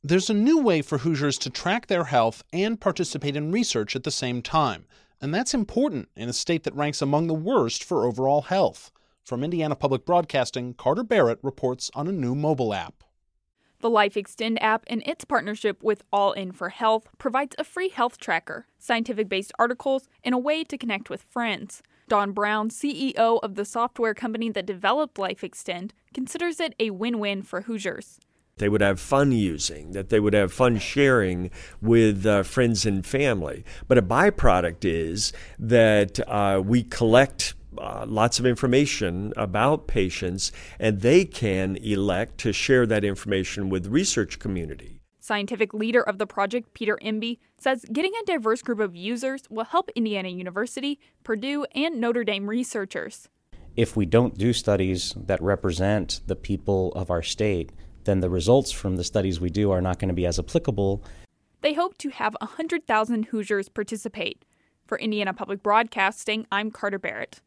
There's a new way for Hoosiers to track their health and participate in research at the same time, and that's important in a state that ranks among the worst for overall health. From Indiana Public Broadcasting, Carter Barrett reports on a new mobile app. The LifeXtend app, in its partnership with All In for Health, provides a free health tracker, scientific-based articles, and a way to connect with friends. Don Brown, CEO of the software company that developed LifeXtend, considers it a win-win for Hoosiers. They would have fun using, that they would have fun sharing with friends and family. But a byproduct is that we collect lots of information about patients, and they can elect to share that information with the research community. Scientific leader of the project, Peter Emby, says getting a diverse group of users will help Indiana University, Purdue, and Notre Dame researchers. If we don't do studies that represent the people of our state, then the results from the studies we do are not going to be as applicable. They hope to have 100,000 Hoosiers participate. For Indiana Public Broadcasting, I'm Carter Barrett.